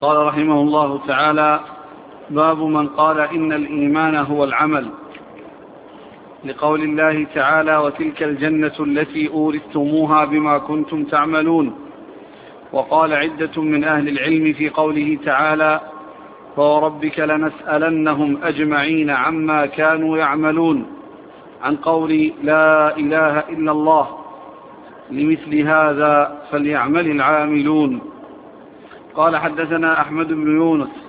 قال رحمه الله تعالى: باب من قال إن الإيمان هو العمل، لقول الله تعالى: وتلك الجنة التي أورثتموها بما كنتم تعملون. وقال عدة من أهل العلم في قوله تعالى: فوربك لنسألنهم أجمعين عما كانوا يعملون، عن قول لا إله إلا الله: لمثل هذا فليعمل العاملون. قال: حدثنا أحمد بن يونس